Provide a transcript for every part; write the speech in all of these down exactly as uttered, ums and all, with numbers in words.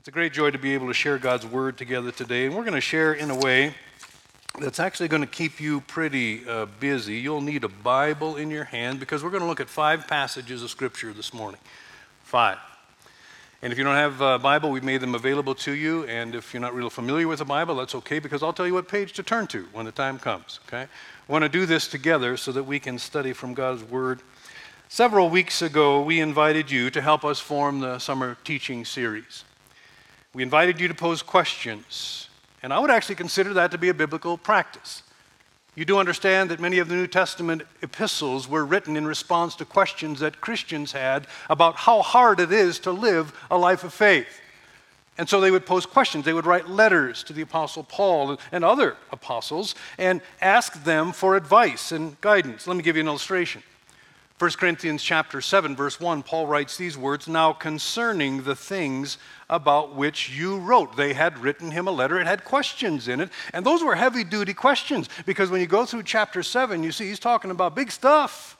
It's a great joy to be able to share God's Word together today, and we're going to share in a way that's actually going to keep you pretty uh, busy. You'll need a Bible in your hand because we're going to look at five passages of Scripture this morning. Five. And if you don't have a Bible, we've made them available to you, and if you're not real familiar with the Bible, that's okay because I'll tell you what page to turn to when the time comes, okay? I want to do this together so that we can study from God's Word. Several weeks ago, we invited you to help us form the summer teaching series. We invited you to pose questions, and I would actually consider that to be a biblical practice. You do understand that many of the New Testament epistles were written in response to questions that Christians had about how hard it is to live a life of faith. And so they would pose questions. They would write letters to the Apostle Paul and other apostles and ask them for advice and guidance. Let me give you an illustration. First Corinthians chapter seven, verse one, Paul writes these words, "Now concerning the things about which you wrote." They had written him a letter. It had questions in it. And those were heavy-duty questions because when you go through chapter seven, you see he's talking about big stuff.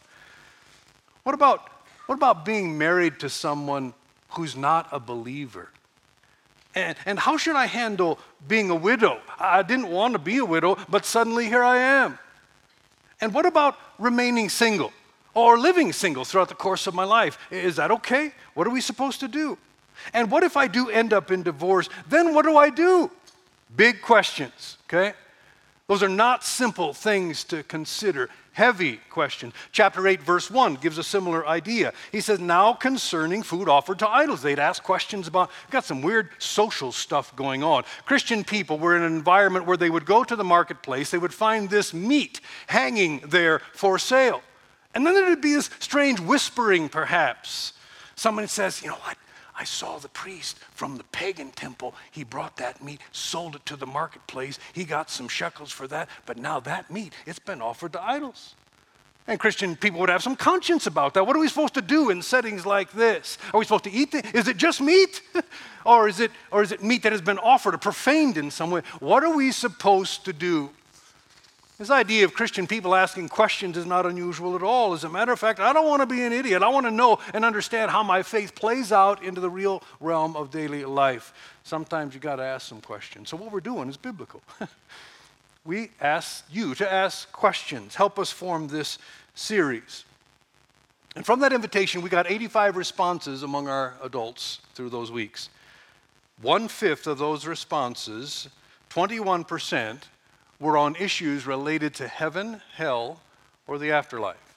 What about, what about being married to someone who's not a believer? And, and how should I handle being a widow? I didn't want to be a widow, but suddenly here I am. And what about remaining single? Or living single throughout the course of my life. Is that okay? What are we supposed to do? And what if I do end up in divorce? Then what do I do? Big questions, okay? Those are not simple things to consider. Heavy questions. Chapter eight, verse one gives a similar idea. He says, "Now concerning food offered to idols." They'd ask questions about, got some weird social stuff going on. Christian people were in an environment where they would go to the marketplace, they would find this meat hanging there for sale. And then there would be this strange whispering, perhaps. Someone says, "You know what? I saw the priest from the pagan temple. He brought that meat, sold it to the marketplace. He got some shekels for that. But now that meat, it's been offered to idols." And Christian people would have some conscience about that. What are we supposed to do in settings like this? Are we supposed to eat it? Is it just meat? or, is it, or is it meat that has been offered or profaned in some way? What are we supposed to do? This idea of Christian people asking questions is not unusual at all. As a matter of fact, I don't want to be an idiot. I want to know and understand how my faith plays out into the real realm of daily life. Sometimes you got to ask some questions. So what we're doing is biblical. We ask you to ask questions. Help us form this series. And from that invitation, we got eighty-five responses among our adults through those weeks. One-fifth of those responses, twenty-one percent, were on issues related to heaven, hell, or the afterlife.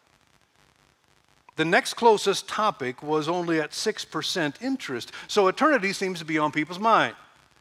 The next closest topic was only at six percent interest, so eternity seems to be on people's mind.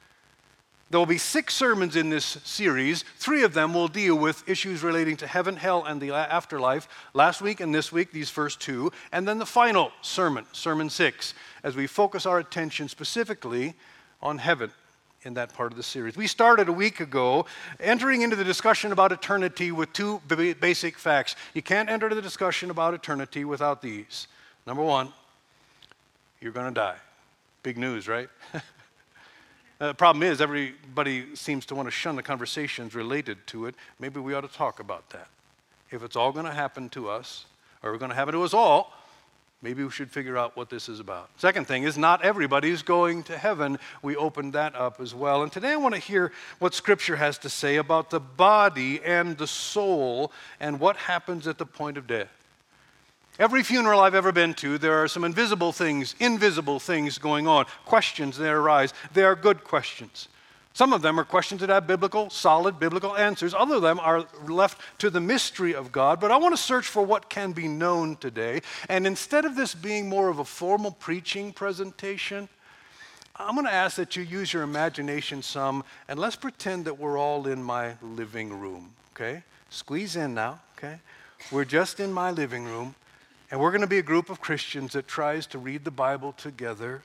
There will be six sermons in this series. Three of them will deal with issues relating to heaven, hell, and the afterlife. Last week and this week, these first two. And then the final sermon, Sermon six, as we focus our attention specifically on heaven in that part of the series. We started a week ago entering into the discussion about eternity with two b- basic facts. You can't enter the discussion about eternity without these. Number one, you're going to die. Big news, right? The uh, problem is everybody seems to want to shun the conversations related to it. Maybe we ought to talk about that. If it's all going to happen to us, or we're going to happen to us all, maybe we should figure out what this is about. Second thing is not everybody's going to heaven. We opened that up as well. And today I want to hear what Scripture has to say about the body and the soul and what happens at the point of death. Every funeral I've ever been to, there are some invisible things, invisible things going on. Questions that arise. They are good questions. Some of them are questions that have biblical, solid biblical answers. Other of them are left to the mystery of God. But I want to search for what can be known today. And instead of this being more of a formal preaching presentation, I'm going to ask that you use your imagination some, and let's pretend that we're all in my living room, okay? Squeeze in now, okay? We're just in my living room, and we're going to be a group of Christians that tries to read the Bible together.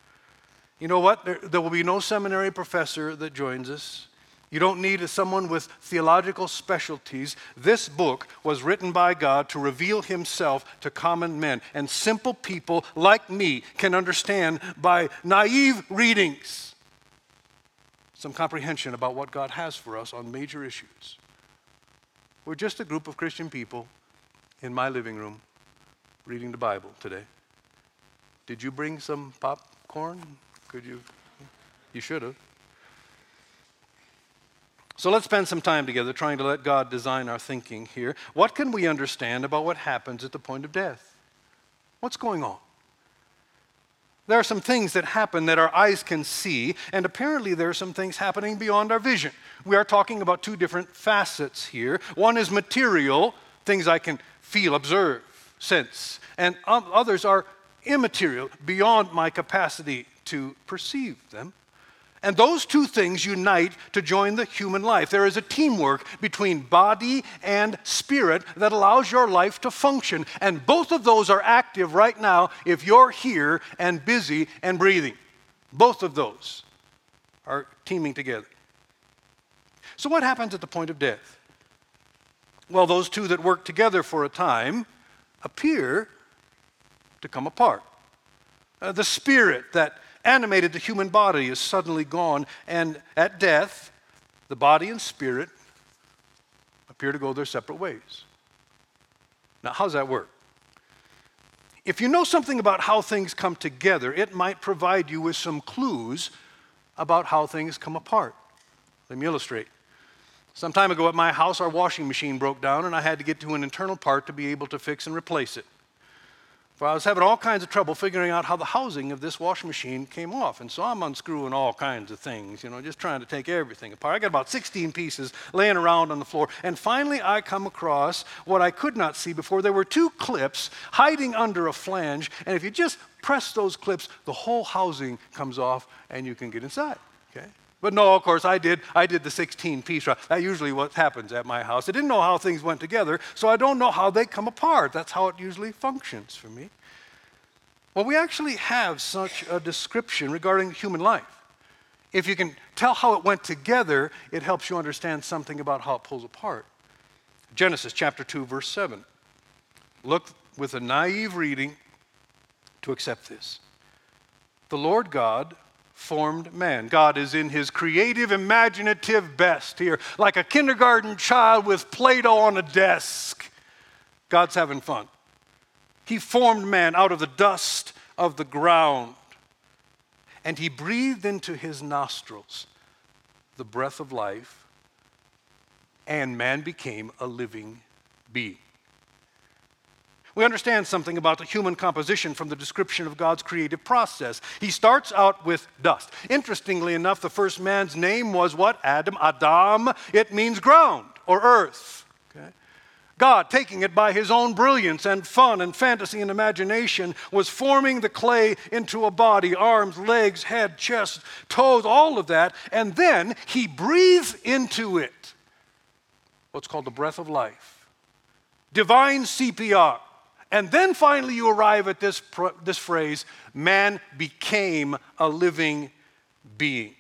You know what? There, there will be no seminary professor that joins us. You don't need someone with theological specialties. This book was written by God to reveal himself to common men. And simple people like me can understand by naive readings some comprehension about what God has for us on major issues. We're just a group of Christian people in my living room reading the Bible today. Did you bring some popcorn? Could you? You should have. So let's spend some time together trying to let God design our thinking here. What can we understand about what happens at the point of death? What's going on? There are some things that happen that our eyes can see, and apparently there are some things happening beyond our vision. We are talking about two different facets here. One is material, things I can feel, observe, sense, and others are immaterial, beyond my capacity to perceive them. And those two things unite to join the human life. There is a teamwork between body and spirit that allows your life to function. And both of those are active right now if you're here and busy and breathing. Both of those are teaming together. So what happens at the point of death? Well, those two that work together for a time appear to come apart. Uh, the spirit that animated the human body is suddenly gone, and at death, the body and spirit appear to go their separate ways. Now, how does that work? If you know something about how things come together, it might provide you with some clues about how things come apart. Let me illustrate. Some time ago at my house, our washing machine broke down, and I had to get to an internal part to be able to fix and replace it. Well, I was having all kinds of trouble figuring out how the housing of this washing machine came off. And so I'm unscrewing all kinds of things, you know, just trying to take everything apart. I got about sixteen pieces laying around on the floor. And finally, I come across what I could not see before. There were two clips hiding under a flange. And if you just press those clips, the whole housing comes off and you can get inside, okay? But no, of course, I did. I did the sixteen-piece route. That's usually what happens at my house. I didn't know how things went together, so I don't know how they come apart. That's how it usually functions for me. Well, we actually have such a description regarding human life. If you can tell how it went together, it helps you understand something about how it pulls apart. Genesis chapter two, verse seven. Look with a naive reading to accept this. The Lord God formed man. God is in his creative, imaginative best here, like a kindergarten child with Play-Doh on a desk. God's having fun. He formed man out of the dust of the ground, and he breathed into his nostrils the breath of life, and man became a living being. We understand something about the human composition from the description of God's creative process. He starts out with dust. Interestingly enough, the first man's name was what? Adam. Adam. It means ground or earth. Okay? God, taking it by his own brilliance and fun and fantasy and imagination, was forming the clay into a body, arms, legs, head, chest, toes, all of that, and then he breathes into it what's called the breath of life. Divine C P R. And then finally you arrive at this, this phrase, man became a living being.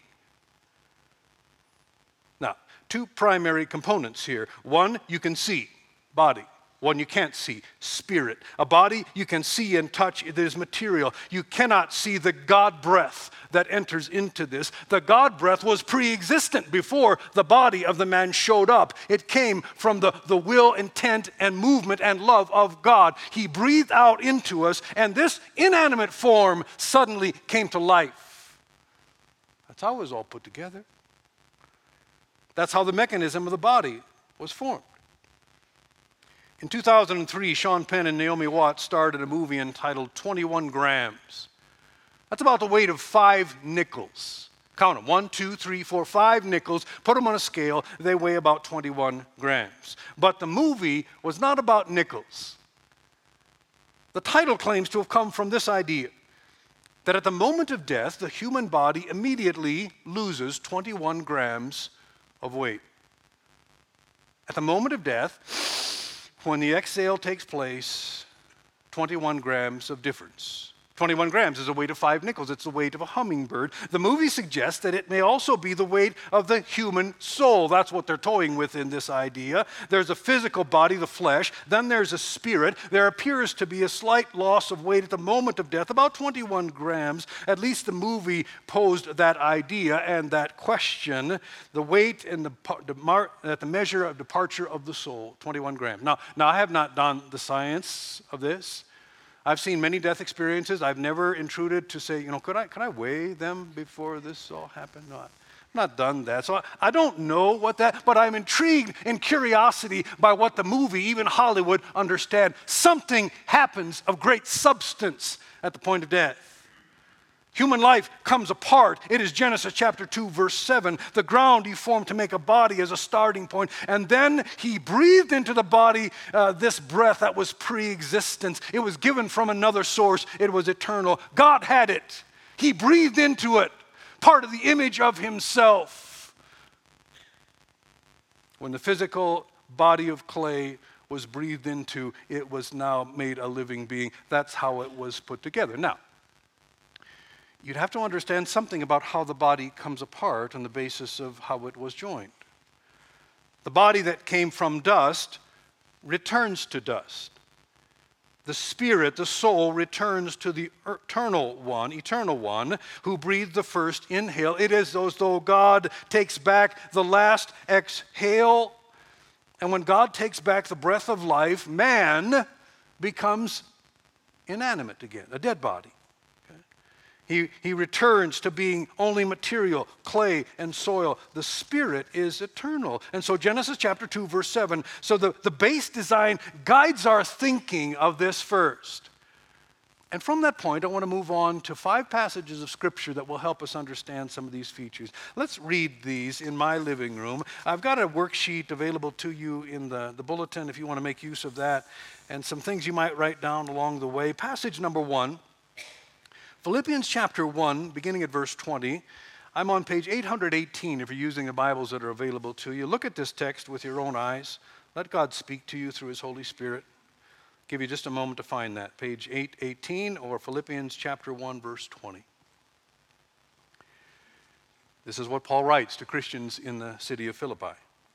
Now, two primary components here. One, you can see, body. One you can't see, spirit. A body you can see and touch, it is material. You cannot see the God breath that enters into this. The God breath was pre-existent before the body of the man showed up. It came from the, the will, intent, and movement and love of God. He breathed out into us, and this inanimate form suddenly came to life. That's how it was all put together. That's how the mechanism of the body was formed. In two thousand three, Sean Penn and Naomi Watts starred in a movie entitled twenty-one grams. That's about the weight of five nickels. Count them, one, two, three, four, five nickels. Put them on a scale, they weigh about twenty-one grams. But the movie was not about nickels. The title claims to have come from this idea, that at the moment of death, the human body immediately loses twenty-one grams of weight. At the moment of death, when the exhale takes place, twenty-one grams of difference. twenty-one grams is the weight of five nickels. It's the weight of a hummingbird. The movie suggests that it may also be the weight of the human soul. That's what they're toying with in this idea. There's a physical body, the flesh. Then there's a spirit. There appears to be a slight loss of weight at the moment of death, about twenty-one grams. At least the movie posed that idea and that question. The weight and the, the, at the measure of departure of the soul, twenty-one grams. Now, now, I have not done the science of this. I've seen many death experiences. I've never intruded to say, you know, could I, could I weigh them before this all happened? No, I've not done that. So I, I don't know what that, but I'm intrigued in curiosity by what the movie, even Hollywood, understand. Something happens of great substance at the point of death. Human life comes apart. It is Genesis chapter two, verse seven. The ground he formed to make a body as a starting point. And then he breathed into the body uh, this breath that was pre-existence. It was given from another source. It was eternal. God had it. He breathed into it, part of the image of himself. When the physical body of clay was breathed into, it was now made a living being. That's how it was put together. Now, you'd have to understand something about how the body comes apart on the basis of how it was joined. The body that came from dust returns to dust. The spirit, the soul, returns to the eternal one, eternal one, who breathed the first inhale. It is as though God takes back the last exhale. And when God takes back the breath of life, man becomes inanimate again, a dead body. He, he returns to being only material, clay and soil. The spirit is eternal. And so Genesis chapter two, verse seven, so the, the base design guides our thinking of this first. And from that point, I want to move on to five passages of Scripture that will help us understand some of these features. Let's read these in my living room. I've got a worksheet available to you in the, the bulletin if you want to make use of that, and some things you might write down along the way. Passage number one. Philippians chapter one, beginning at verse twenty. I'm on page eight hundred eighteen if you're using the Bibles that are available to you. Look at this text with your own eyes. Let God speak to you through his Holy Spirit. I'll give you just a moment to find that. Page eight eighteen or Philippians chapter one, verse twenty. This is what Paul writes to Christians in the city of Philippi.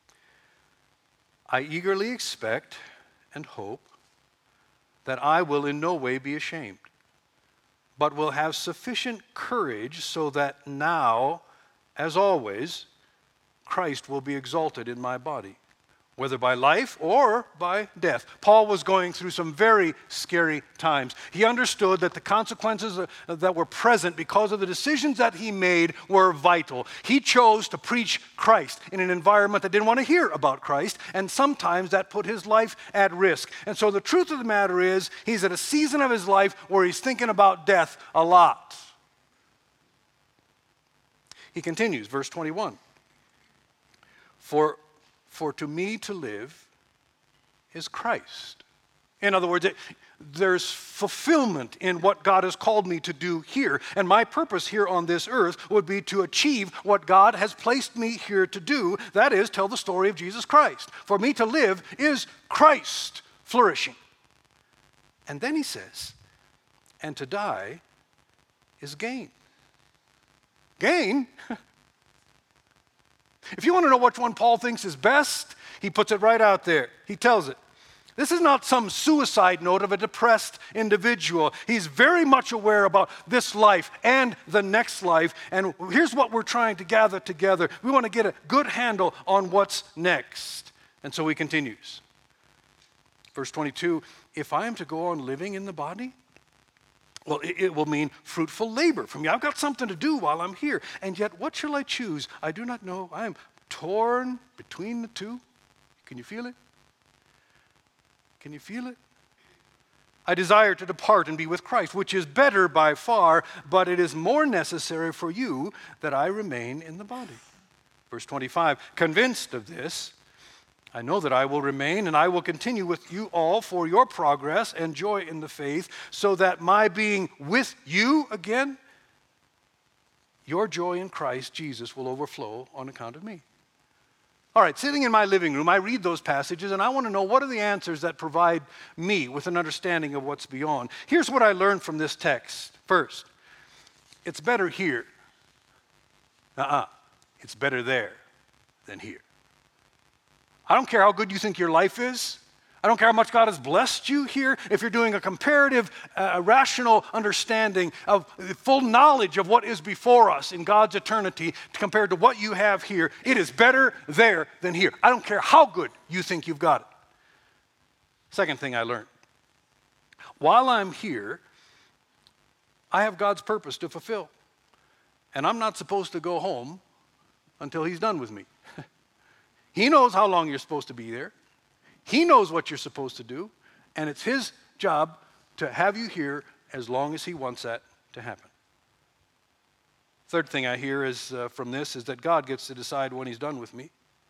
I eagerly expect and hope that I will in no way be ashamed, but will have sufficient courage so that now, as always, Christ will be exalted in my body, whether by life or by death. Paul was going through some very scary times. He understood that the consequences that were present because of the decisions that he made were vital. He chose to preach Christ in an environment that didn't want to hear about Christ, and sometimes that put his life at risk. And so the truth of the matter is, he's at a season of his life where he's thinking about death a lot. He continues, verse twenty-one. For For to me to live is Christ. In other words, it, there's fulfillment in what God has called me to do here. And my purpose here on this earth would be to achieve what God has placed me here to do. That is, tell the story of Jesus Christ. For me to live is Christ flourishing. And then he says, and to die is gain. Gain? If you want to know which one Paul thinks is best, he puts it right out there. He tells it. This is not some suicide note of a depressed individual. He's very much aware about this life and the next life. And here's what we're trying to gather together. We want to get a good handle on what's next. And so he continues. Verse twenty-two, if I am to go on living in the body, well, it, it will mean fruitful labor for me. I've got something to do while I'm here. And yet, what shall I choose? I do not know. I am torn between the two. Can you feel it? Can you feel it? I desire to depart and be with Christ, which is better by far, but it is more necessary for you that I remain in the body. Verse twenty-five, convinced of this, I know that I will remain and I will continue with you all for your progress and joy in the faith, so that my being with you again, your joy in Christ Jesus will overflow on account of me. All right, sitting in my living room, I read those passages and I want to know what are the answers that provide me with an understanding of what's beyond. Here's what I learned from this text. First, it's better here. Uh-uh, it's better there than here. I don't care how good you think your life is. I don't care how much God has blessed you here. If you're doing a comparative, uh, rational understanding of full knowledge of what is before us in God's eternity compared to what you have here, it is better there than here. I don't care how good you think you've got it. Second thing I learned. while I'm here, I have God's purpose to fulfill. And I'm not supposed to go home until he's done with me. He knows how long you're supposed to be there. He knows what you're supposed to do. And it's his job to have you here as long as he wants that to happen. Third thing I hear is uh, from this is that God gets to decide when he's done with me.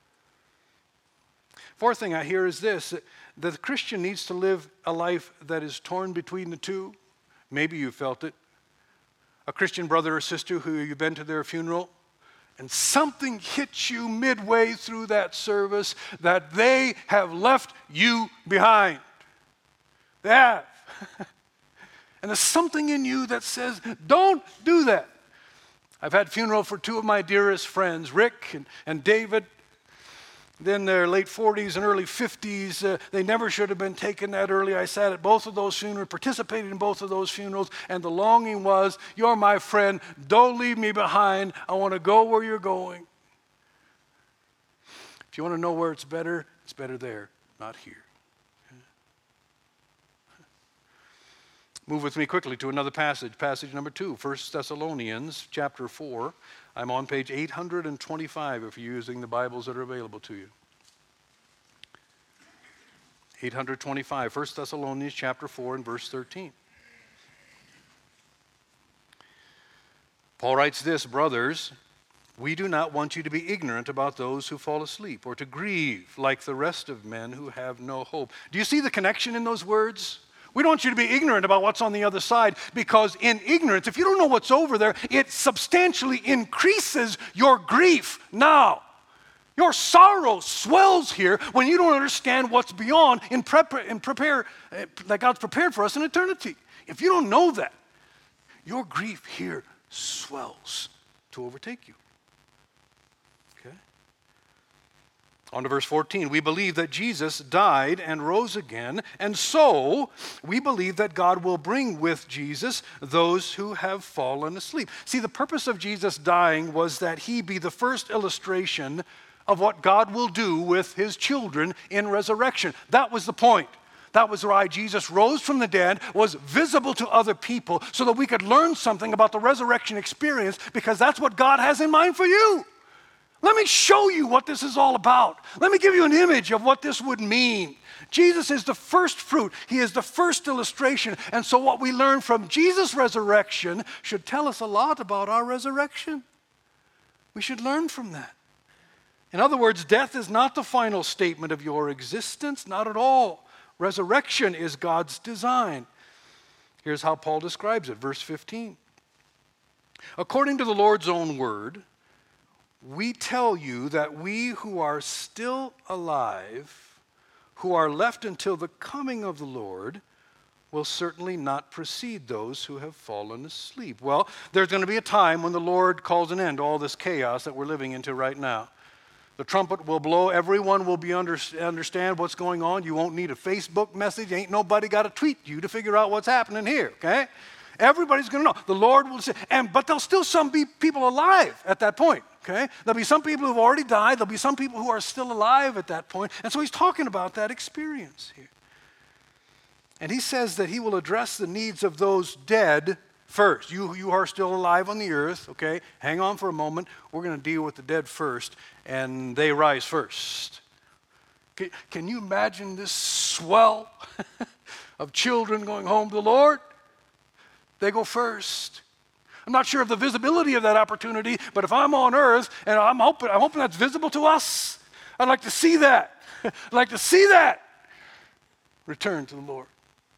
Fourth thing I hear is this, that the Christian needs to live a life that is torn between the two. Maybe you felt it. A Christian brother or sister who you've been to their funeral, and something hits you midway through that service that they have left you behind. They have. And there's something in you that says, don't do that. I've had funeral for two of my dearest friends, Rick and, and David. Then their late forties and early fifties, uh, they never should have been taken that early. I sat at both of those funerals, participated in both of those funerals, and the longing was, you're my friend, don't leave me behind. I want to go where you're going. If you want to know where it's better, it's better there, not here. Move with me quickly to another passage, passage number two, First Thessalonians chapter four. I'm on page eight hundred twenty-five if you're using the Bibles that are available to you. eight hundred twenty-five, First Thessalonians chapter four and verse thirteen. Paul writes this, brothers, we do not want you to be ignorant about those who fall asleep or to grieve like the rest of men who have no hope. Do you see the connection in those words? We don't want you to be ignorant about what's on the other side, because in ignorance, if you don't know what's over there, it substantially increases your grief now. Your sorrow swells here when you don't understand what's beyond in, prep- in prepare uh, that God's prepared for us in eternity. If you don't know that, your grief here swells to overtake you. Okay? On to verse fourteen. We believe that Jesus died and rose again, and so we believe that God will bring with Jesus those who have fallen asleep. See, the purpose of Jesus dying was that he be the first illustration of what God will do with his children in resurrection. That was the point. That was why Jesus rose from the dead, was visible to other people, so that we could learn something about the resurrection experience, because that's what God has in mind for you. Let me show you what this is all about. Let me give you an image of what this would mean. Jesus is the first fruit. He is the first illustration. And so what we learn from Jesus' resurrection should tell us a lot about our resurrection. We should learn from that. In other words, death is not the final statement of your existence, not at all. Resurrection is God's design. Here's how Paul describes it, verse fifteen. According to the Lord's own word, we tell you that we who are still alive, who are left until the coming of the Lord, will certainly not precede those who have fallen asleep. Well, there's going to be a time when the Lord calls an end to all this chaos that we're living into right now. The trumpet will blow. Everyone will be under, understand what's going on. You won't need a Facebook message. Ain't nobody got to tweet you to figure out what's happening here, okay? Everybody's going to know. The Lord will say, and but there'll still some be people alive at that point, okay? There'll be some people who've already died. There'll be some people who are still alive at that point. And so he's talking about that experience here. And he says that he will address the needs of those dead first. You, you are still alive on the earth, okay? Hang on for a moment. We're going to deal with the dead first, and they rise first. Can, can you imagine this swell of children going home to the Lord? They go first. I'm not sure of the visibility of that opportunity, but if I'm on earth, and I'm hoping, I'm hoping that's visible to us, I'd like to see that. I'd like to see that. Return to the Lord.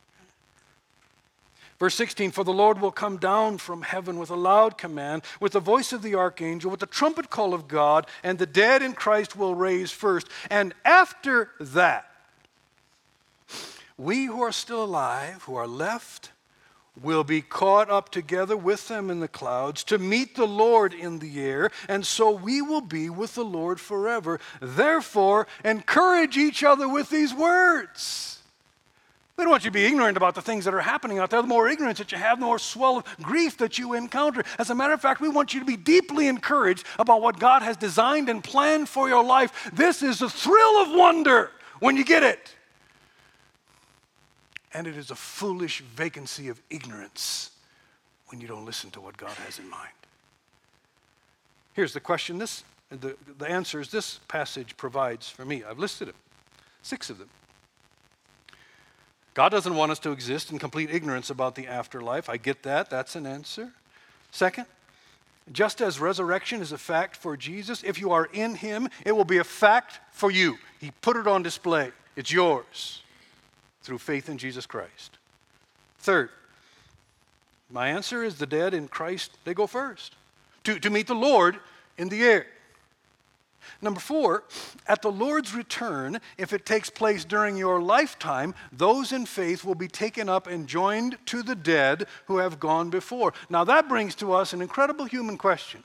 Verse sixteen, for the Lord will come down from heaven with a loud command, with the voice of the archangel, with the trumpet call of God, and the dead in Christ will raise first. And after that, we who are still alive, who are left, will be caught up together with them in the clouds to meet the Lord in the air, and so we will be with the Lord forever. Therefore, encourage each other with these words. We don't want you to be ignorant about the things that are happening out there. The more ignorance that you have, the more swell of grief that you encounter. As a matter of fact, we want you to be deeply encouraged about what God has designed and planned for your life. This is a thrill of wonder when you get it. And it is a foolish vacancy of ignorance when you don't listen to what God has in mind. Here's the question, this, the, the answers this passage provides for me. I've listed them, six of them. God doesn't want us to exist in complete ignorance about the afterlife. I get that. That's an answer. Second, just as resurrection is a fact for Jesus, if you are in him, it will be a fact for you. He put it on display. It's yours through faith in Jesus Christ. Third, my answer is the dead in Christ, they go first to, to meet the Lord in the air. Number four, at the Lord's return, if it takes place during your lifetime, those in faith will be taken up and joined to the dead who have gone before. Now that brings to us an incredible human question.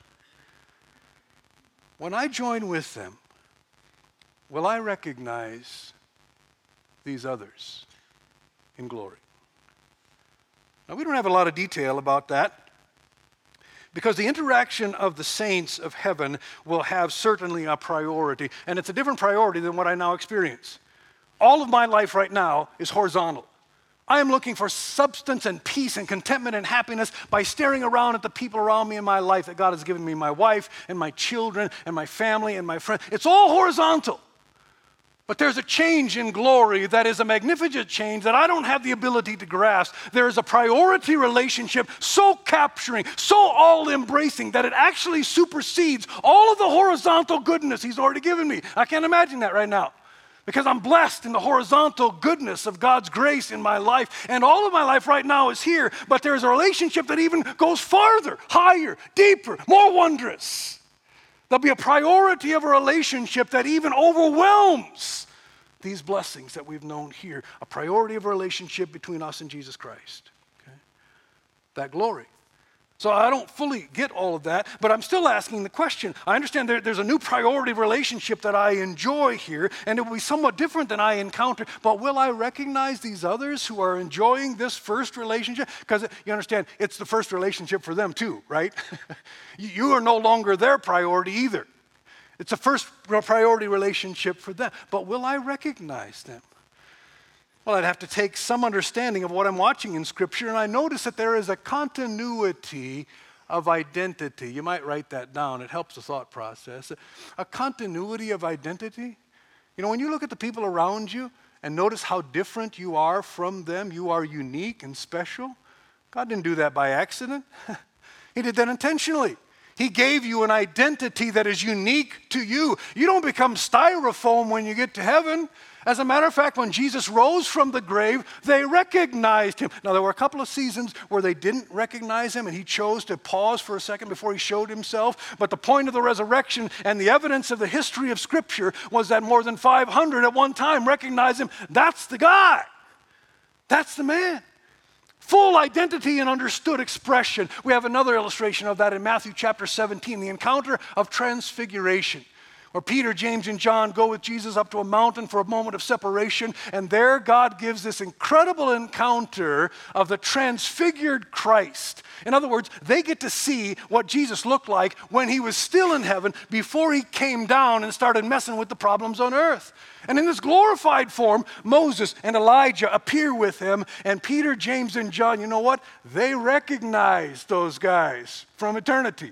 When I join with them, will I recognize these others in glory? Now we don't have a lot of detail about that, because the interaction of the saints of heaven will have certainly a priority, and it's a different priority than what I now experience. All of my life right now is horizontal. I am looking for substance and peace and contentment and happiness by staring around at the people around me in my life that God has given me, my wife and my children and my family and my friends. It's all horizontal. But there's a change in glory that is a magnificent change that I don't have the ability to grasp. There is a priority relationship so capturing, so all-embracing that it actually supersedes all of the horizontal goodness he's already given me. I can't imagine that right now, because I'm blessed in the horizontal goodness of God's grace in my life, and all of my life right now is here, but there's a relationship that even goes farther, higher, deeper, more wondrous. There'll be a priority of a relationship that even overwhelms these blessings that we've known here. A priority of a relationship between us and Jesus Christ. Okay? That glory. So I don't fully get all of that, but I'm still asking the question. I understand there, there's a new priority relationship that I enjoy here, and it will be somewhat different than I encounter, but will I recognize these others who are enjoying this first relationship? Because you understand, it's the first relationship for them too, right? You are no longer their priority either. It's a first priority relationship for them, but will I recognize them? Well, I'd have to take some understanding of what I'm watching in Scripture, and I notice that there is a continuity of identity. You might write that down. It helps the thought process. A continuity of identity. You know, when you look at the people around you and notice how different you are from them, you are unique and special. God didn't do that by accident. He did that intentionally. He gave you an identity that is unique to you. You don't become styrofoam when you get to heaven. As a matter of fact, when Jesus rose from the grave, they recognized him. Now, there were a couple of seasons where they didn't recognize him, and he chose to pause for a second before he showed himself. But the point of the resurrection and the evidence of the history of Scripture was that more than five hundred at one time recognized him. That's the guy. That's the man. Full identity and understood expression. We have another illustration of that in Matthew chapter seventeen, the encounter of transfiguration, where Peter, James, and John go with Jesus up to a mountain for a moment of separation, and there God gives this incredible encounter of the transfigured Christ. In other words, they get to see what Jesus looked like when he was still in heaven before he came down and started messing with the problems on earth. And in this glorified form, Moses and Elijah appear with him, and Peter, James, and John, you know what? They recognize those guys from eternity.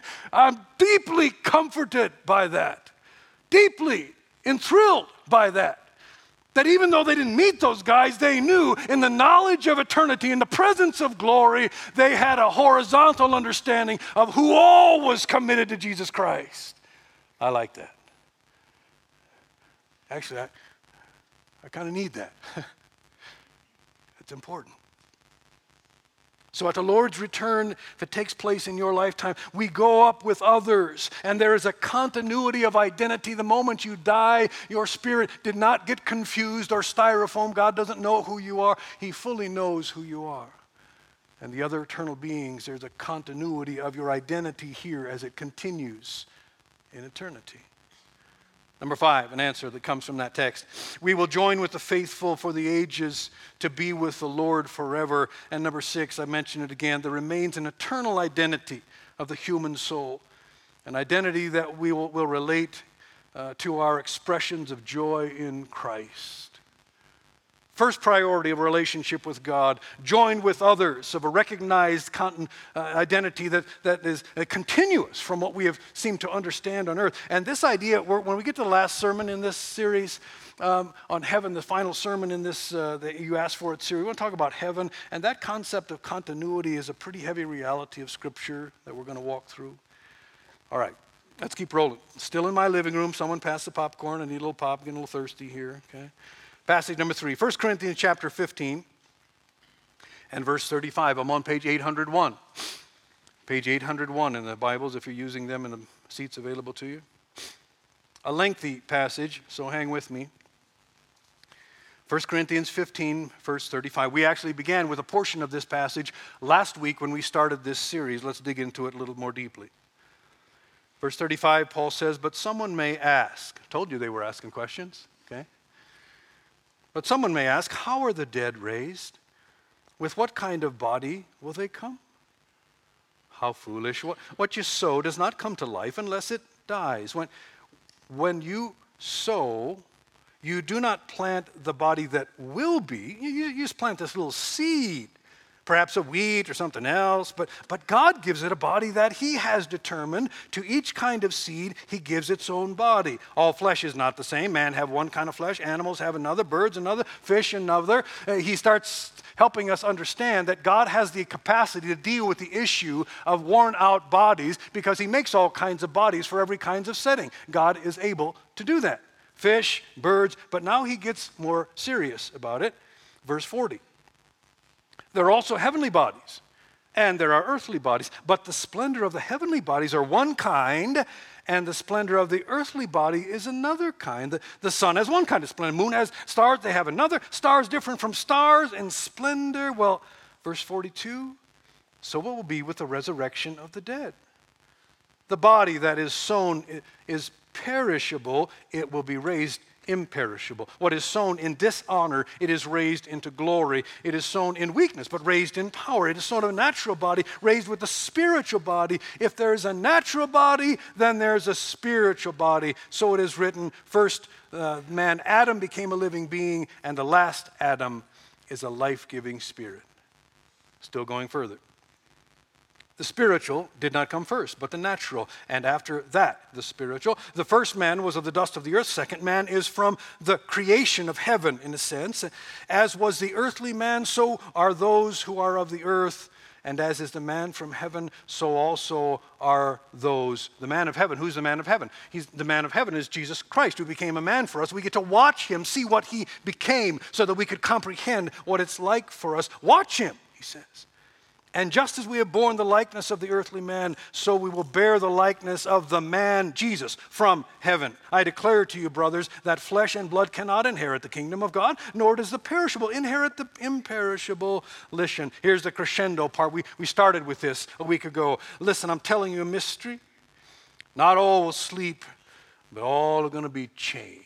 I'm deeply comforted by that, deeply enthralled by that. That even though they didn't meet those guys, they knew in the knowledge of eternity, in the presence of glory, they had a horizontal understanding of who all was committed to Jesus Christ. I like that. Actually, I, I kind of need that. It's important. So at the Lord's return, if it takes place in your lifetime, we go up with others, and there is a continuity of identity. The moment you die, your spirit did not get confused or styrofoam. God doesn't know who you are. He fully knows who you are. And the other eternal beings, there's a continuity of your identity here as it continues in eternity. Number five, an answer that comes from that text. We will join with the faithful for the ages to be with the Lord forever. And number six, I mentioned it again, there remains an eternal identity of the human soul, an identity that we will, will relate uh, to our expressions of joy in Christ. First priority of a relationship with God, joined with others of a recognized con- uh, identity that, that is uh, continuous from what we have seemed to understand on earth. And this idea, when we get to the last sermon in this series um, on heaven, the final sermon in this uh, that you asked for it series, we want to talk about heaven. And that concept of continuity is a pretty heavy reality of Scripture that we're going to walk through. All right, let's keep rolling. Still in my living room, someone passed the popcorn. I need a little pop, getting a little thirsty here, okay? Passage number three, First Corinthians chapter fifteen and verse thirty-five. I'm on page eight hundred one. Page eight hundred one in the Bibles, if you're using them in the seats available to you. A lengthy passage, so hang with me. First Corinthians fifteen, verse thirty-five. We actually began with a portion of this passage last week when we started this series. Let's dig into it a little more deeply. Verse thirty-five, Paul says, but someone may ask. I told you they were asking questions, okay? But someone may ask, how are the dead raised? With what kind of body will they come? How foolish. What, what you sow does not come to life unless it dies. When, when you sow, you do not plant the body that will be. You, you just plant this little seed, perhaps a wheat or something else. But, but God gives it a body that he has determined. To each kind of seed, he gives its own body. All flesh is not the same. Man have one kind of flesh. Animals have another. Birds another. Fish another. Uh, he starts helping us understand that God has the capacity to deal with the issue of worn out bodies because he makes all kinds of bodies for every kinds of setting. God is able to do that. Fish, birds, but now he gets more serious about it. Verse forty. There are also heavenly bodies, and there are earthly bodies, but the splendor of the heavenly bodies are one kind, and the splendor of the earthly body is another kind. The, the sun has one kind of splendor. Moon has stars, they have another. Stars different from stars in splendor. Well, verse forty-two, so it will be with the resurrection of the dead. The body that is sown is perishable, it will be raised imperishable. What is sown in dishonor, it is raised into glory. It is sown in weakness, but raised in power. It is sown a natural body, raised with a spiritual body. If there is a natural body, then there's a spiritual body. So it is written, first uh, man, Adam, became a living being, and the last Adam is a life-giving spirit. Still going further. The spiritual did not come first, but the natural. And after that, the spiritual. The first man was of the dust of the earth. Second man is from the creation of heaven, in a sense. As was the earthly man, so are those who are of the earth. And as is the man from heaven, so also are those. The man of heaven. Who's the man of heaven? He's, the man of heaven is Jesus Christ, who became a man for us. We get to watch him, see what he became, so that we could comprehend what it's like for us. Watch him, he says. And just as we have borne the likeness of the earthly man, so we will bear the likeness of the man, Jesus, from heaven. I declare to you, brothers, that flesh and blood cannot inherit the kingdom of God, nor does the perishable inherit the imperishable. Listen, here's the crescendo part. We, we started with this a week ago. Listen, I'm telling you a mystery. Not all will sleep, but all are going to be changed.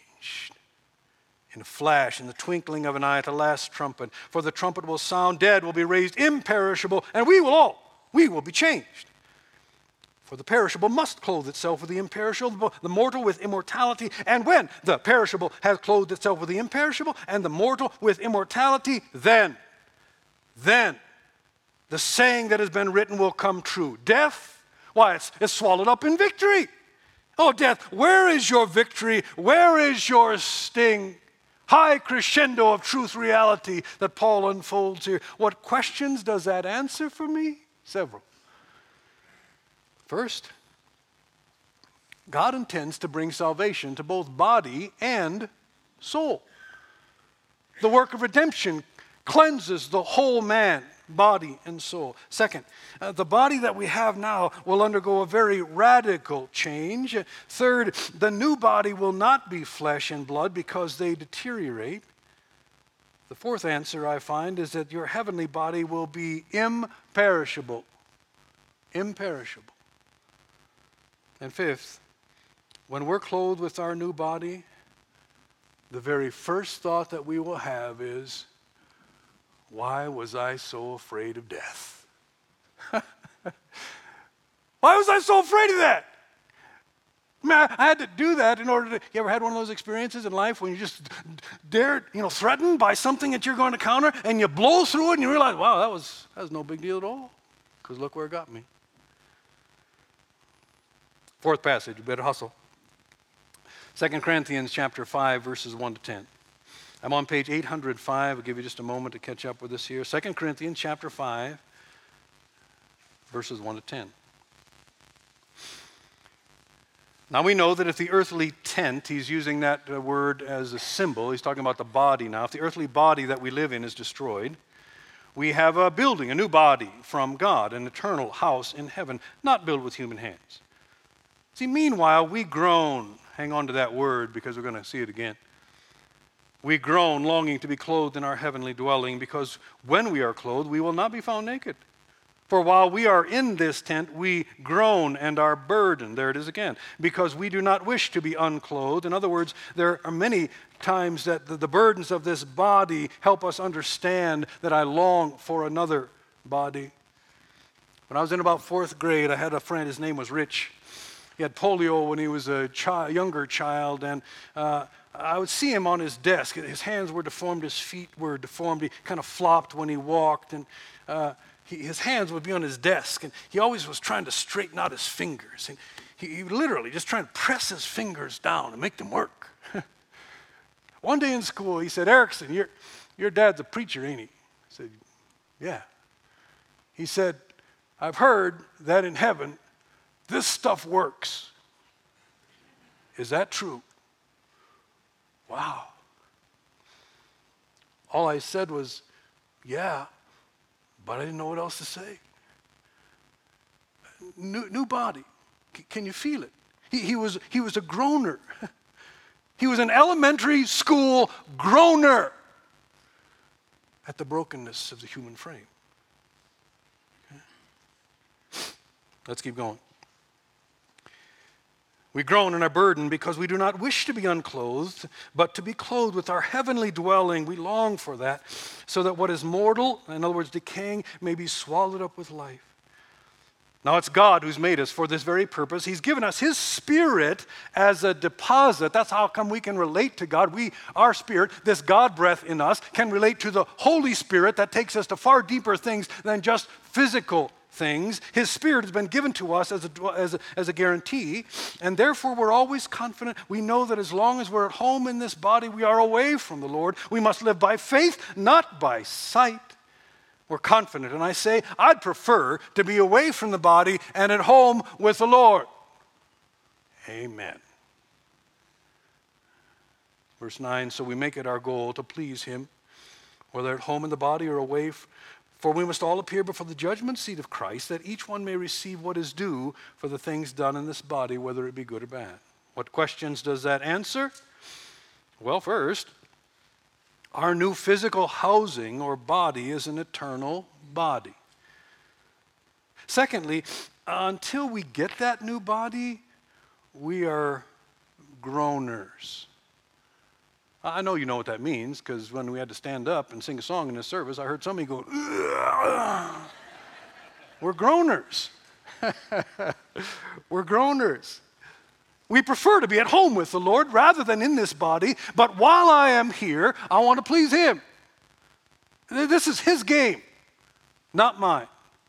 In a flash, in the twinkling of an eye, at the last trumpet. For the trumpet will sound, dead will be raised imperishable, and we will all, we will be changed. For the perishable must clothe itself with the imperishable, the mortal with immortality. And when the perishable has clothed itself with the imperishable, and the mortal with immortality, then, then, the saying that has been written will come true. Death, why, it's, it's swallowed up in victory. Oh, death, where is your victory? Where is your sting? High crescendo of truth reality that Paul unfolds here. What questions does that answer for me? Several. First, God intends to bring salvation to both body and soul. The work of redemption cleanses the whole man, body and soul. Second, uh, the body that we have now will undergo a very radical change. Third, the new body will not be flesh and blood because they deteriorate. The fourth answer I find is that your heavenly body will be imperishable. Imperishable. And fifth, when we're clothed with our new body, the very first thought that we will have is, why was I so afraid of death? Why was I so afraid of that? I mean, I, I had to do that in order to, you ever had one of those experiences in life when you just dared, you know, threatened by something that you're going to counter, and you blow through it and you realize, wow, that was, that was no big deal at all, because look where it got me. Fourth passage, you better hustle. Second Corinthians chapter five, verses one to ten. I'm on page eight hundred five. I'll give you just a moment to catch up with us here. Second Corinthians chapter five, verses one to ten. Now we know that if the earthly tent, he's using that uh, word as a symbol, he's talking about the body now. If the earthly body that we live in is destroyed, we have a building, a new body from God, an eternal house in heaven, not built with human hands. See, meanwhile, we groan. Hang on to that word because we're going to see it again. We groan, longing to be clothed in our heavenly dwelling, because when we are clothed, we will not be found naked. For while we are in this tent, we groan and are burdened. There it is again. Because we do not wish to be unclothed. In other words, there are many times that the, the burdens of this body help us understand that I long for another body. When I was in about fourth grade, I had a friend, his name was Rich. He had polio when he was a child, younger child, and uh, I would see him on his desk. His hands were deformed, his feet were deformed. He kind of flopped when he walked, and uh, he, his hands would be on his desk, and he always was trying to straighten out his fingers. And he, he literally just trying to press his fingers down and make them work. One day in school, he said, "Erickson, your, your dad's a preacher, ain't he?" I said, "Yeah." He said, "I've heard that in heaven, this stuff works. Is that true?" Wow. All I said was, "Yeah," but I didn't know what else to say. New, new body. C- can you feel it? He, he, was, he was a groaner. He was an elementary school groaner at the brokenness of the human frame. Okay. Let's keep going. We groan and are burdened because we do not wish to be unclothed, but to be clothed with our heavenly dwelling. We long for that, so that what is mortal, in other words, decaying, may be swallowed up with life. Now, it's God who's made us for this very purpose. He's given us His Spirit as a deposit. That's how come we can relate to God. We, our spirit, this God breath in us, can relate to the Holy Spirit that takes us to far deeper things than just physical things. His Spirit has been given to us as a, as a, as a guarantee, and therefore we're always confident. We know that as long as we're at home in this body, we are away from the Lord. We must live by faith, not by sight. We're confident, and I say, I'd prefer to be away from the body and at home with the Lord. Amen. Verse nine, so we make it our goal to please Him, whether at home in the body or away. For we must all appear before the judgment seat of Christ, that each one may receive what is due for the things done in this body, whether it be good or bad. What questions does that answer? Well, first, our new physical housing or body is an eternal body. Secondly, until we get that new body, we are groaners. I know you know what that means, because when we had to stand up and sing a song in this service, I heard somebody go, ugh. We're groaners. We're groaners. We prefer to be at home with the Lord rather than in this body, but while I am here, I want to please Him. This is His game, not mine.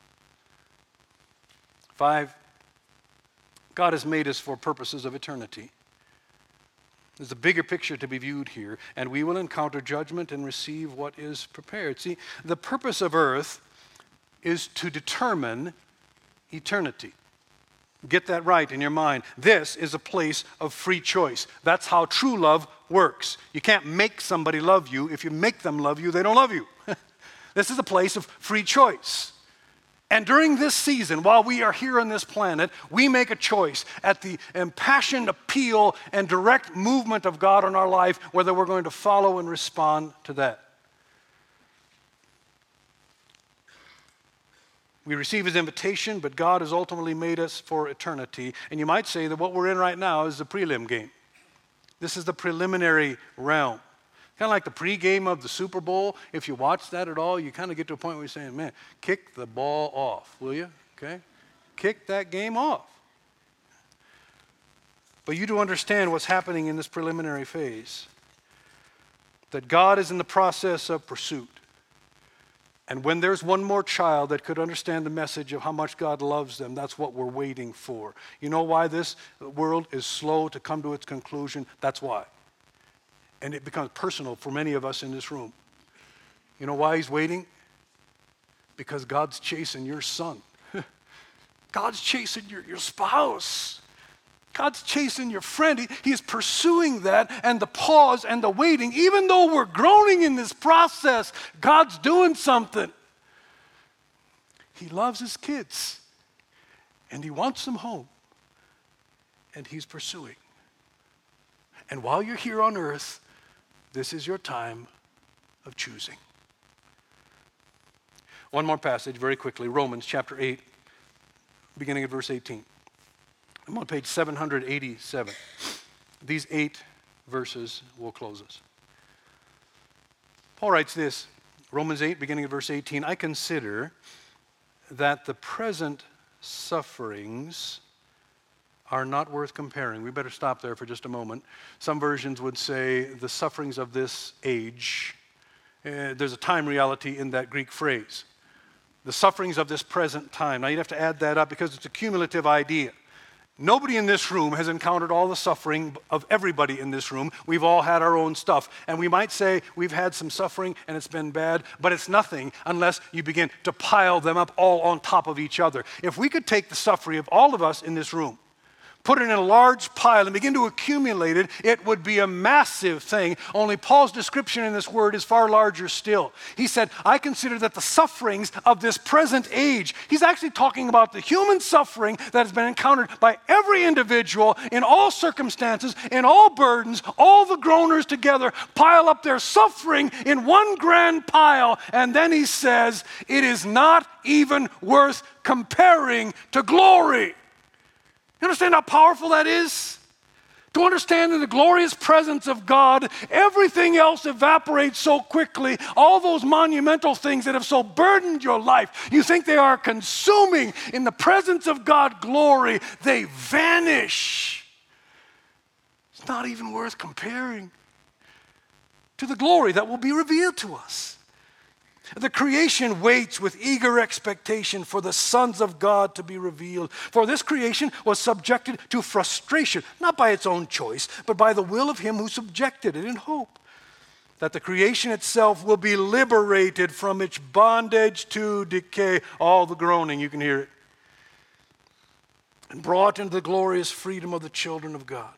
Five, God has made us for purposes of eternity. There's a bigger picture to be viewed here, and we will encounter judgment and receive what is prepared. See, the purpose of earth is to determine eternity. Get that right in your mind. This is a place of free choice. That's how true love works. You can't make somebody love you. If you make them love you, they don't love you. This is a place of free choice. And during this season, while we are here on this planet, we make a choice at the impassioned appeal and direct movement of God in our life, whether we're going to follow and respond to that. We receive His invitation, but God has ultimately made us for eternity. And you might say that what we're in right now is the prelim game. This is the preliminary realm. Kind of like the pregame of the Super Bowl. If you watch that at all, you kind of get to a point where you're saying, man, kick the ball off, will you? Okay? Kick that game off. But you do understand what's happening in this preliminary phase, that God is in the process of pursuit. And when there's one more child that could understand the message of how much God loves them, that's what we're waiting for. You know why this world is slow to come to its conclusion? That's why. And it becomes personal for many of us in this room. You know why he's waiting? Because God's chasing your son. God's chasing your, your spouse. God's chasing your friend. He, he is pursuing that, and the pause and the waiting, even though we're groaning in this process, God's doing something. He loves his kids, and he wants them home, and he's pursuing. And while you're here on earth, this is your time of choosing. One more passage very quickly, Romans chapter eight, beginning at verse eighteen. I'm on page seven hundred eighty-seven. These eight verses will close us. Paul writes this, Romans eight, beginning at verse eighteen, I consider that the present sufferings are not worth comparing. We better stop there for just a moment. Some versions would say the sufferings of this age. Uh, there's a time reality in that Greek phrase. The sufferings of this present time. Now you'd have to add that up because it's a cumulative idea. Nobody in this room has encountered all the suffering of everybody in this room. We've all had our own stuff. And we might say we've had some suffering and it's been bad, but it's nothing unless you begin to pile them up all on top of each other. If we could take the suffering of all of us in this room, put it in a large pile and begin to accumulate it, it would be a massive thing. Only Paul's description in this word is far larger still. He said, I consider that the sufferings of this present age, he's actually talking about the human suffering that has been encountered by every individual in all circumstances, in all burdens, all the groaners together pile up their suffering in one grand pile. And then he says, it is not even worth comparing to glory. You understand how powerful that is? To understand in the glorious presence of God, everything else evaporates so quickly. All those monumental things that have so burdened your life, you think they are consuming. In the presence of God glory, they vanish. It's not even worth comparing to the glory that will be revealed to us. The creation waits with eager expectation for the sons of God to be revealed. For this creation was subjected to frustration, not by its own choice, but by the will of him who subjected it in hope that the creation itself will be liberated from its bondage to decay. All the groaning, you can hear it. And brought into the glorious freedom of the children of God.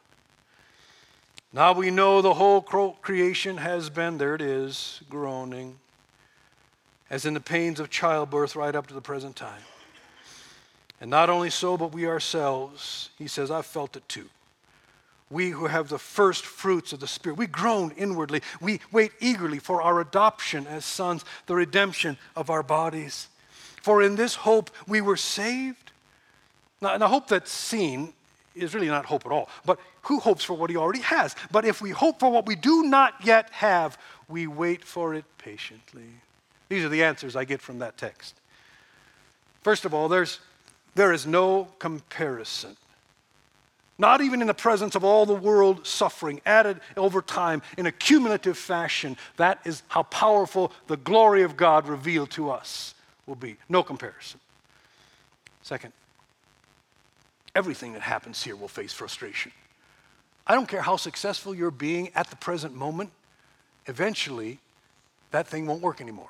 Now we know the whole creation has been, there it is, groaning, as in the pains of childbirth right up to the present time. And not only so, but we ourselves, he says, I've felt it too. We who have the first fruits of the Spirit, we groan inwardly. We wait eagerly for our adoption as sons, the redemption of our bodies. For in this hope we were saved. Now, and the hope that's seen is really not hope at all. But who hopes for what he already has? But if we hope for what we do not yet have, we wait for it patiently. These are the answers I get from that text. First of all, there's, there is no comparison. Not even in the presence of all the world suffering added over time in a cumulative fashion. That is how powerful the glory of God revealed to us will be. No comparison. Second, everything that happens here will face frustration. I don't care how successful you're being at the present moment, eventually that thing won't work anymore.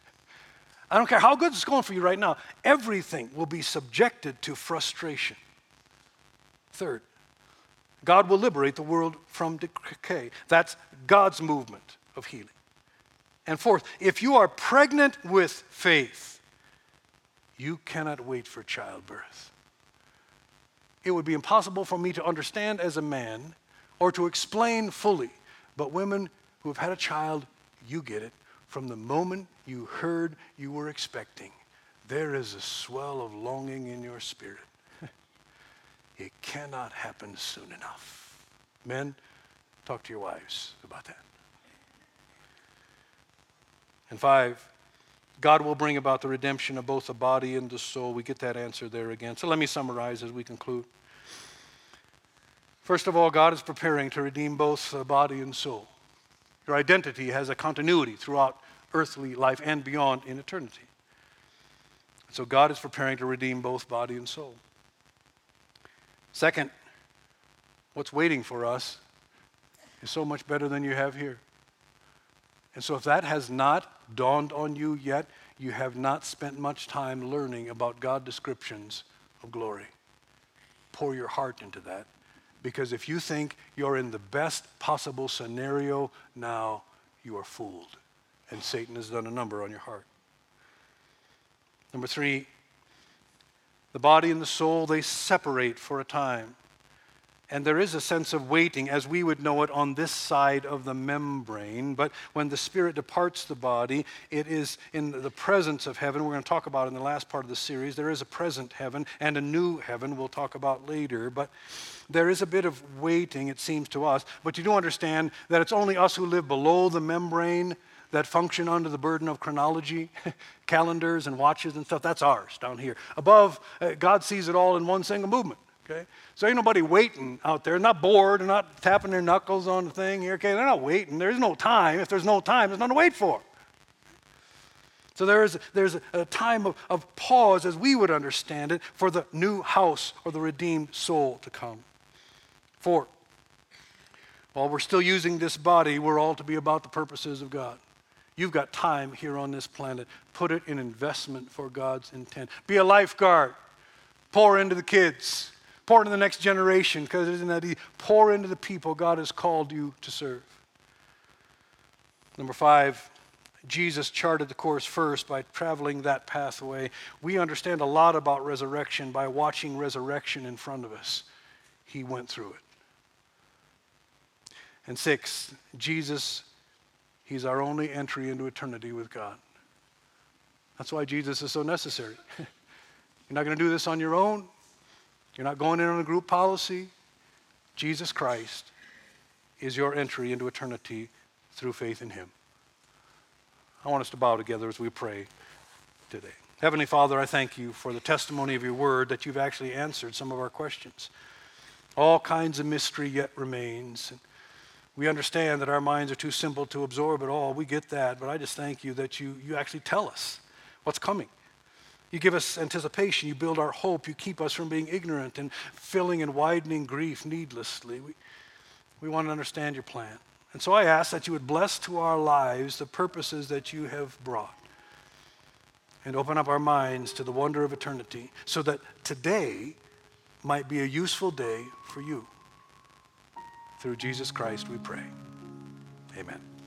I don't care how good it's going for you right now. Everything will be subjected to frustration. Third, God will liberate the world from decay. That's God's movement of healing. And fourth, if you are pregnant with faith, you cannot wait for childbirth. It would be impossible for me to understand as a man or to explain fully, but women who have had a child, you get it. From the moment you heard you were expecting, there is a swell of longing in your spirit. It cannot happen soon enough. Men, talk to your wives about that. And five, God will bring about the redemption of both the body and the soul. We get that answer there again. So let me summarize as we conclude. First of all, God is preparing to redeem both uh, body and soul. Your identity has a continuity throughout earthly life and beyond in eternity. So God is preparing to redeem both body and soul. Second, what's waiting for us is so much better than you have here. And so if that has not dawned on you yet, you have not spent much time learning about God's descriptions of glory. Pour your heart into that. Because if you think you're in the best possible scenario now, you are fooled. And Satan has done a number on your heart. Number three, the body and the soul, they separate for a time. And there is a sense of waiting, as we would know it, on this side of the membrane. But when the spirit departs the body, it is in the presence of heaven. We're going to talk about it in the last part of the series. There is a present heaven and a new heaven we'll talk about later. But there is a bit of waiting, it seems to us. But you do understand that it's only us who live below the membrane that function under the burden of chronology, calendars and watches and stuff. That's ours down here. Above, uh, God sees it all in one single movement. Okay? So ain't nobody waiting out there, not bored, and not tapping their knuckles on the thing here. Okay, they're not waiting. There's no time. If there's no time, there's nothing to wait for. So there is there's a time of, of pause, as we would understand it, for the new house or the redeemed soul to come. Four, while we're still using this body, we're all to be about the purposes of God. You've got time here on this planet. Put it in investment for God's intent. Be a lifeguard. Pour into the kids. Pour into the next generation, because isn't that easy? Pour into the people God has called you to serve. Number five, Jesus charted the course first by traveling that pathway. We understand a lot about resurrection by watching resurrection in front of us. He went through it. And six, Jesus, he's our only entry into eternity with God. That's why Jesus is so necessary. You're not going to do this on your own. You're not going in on a group policy. Jesus Christ is your entry into eternity through faith in him. I want us to bow together as we pray today. Heavenly Father, I thank you for the testimony of your word that you've actually answered some of our questions. All kinds of mystery yet remains. We understand that our minds are too simple to absorb it all. We get that, but I just thank you that you, you actually tell us what's coming. You give us anticipation. You build our hope. You keep us from being ignorant and filling and widening grief needlessly. We, we want to understand your plan. And so I ask that you would bless to our lives the purposes that you have brought and open up our minds to the wonder of eternity so that today might be a useful day for you. Through Jesus Christ we pray. Amen.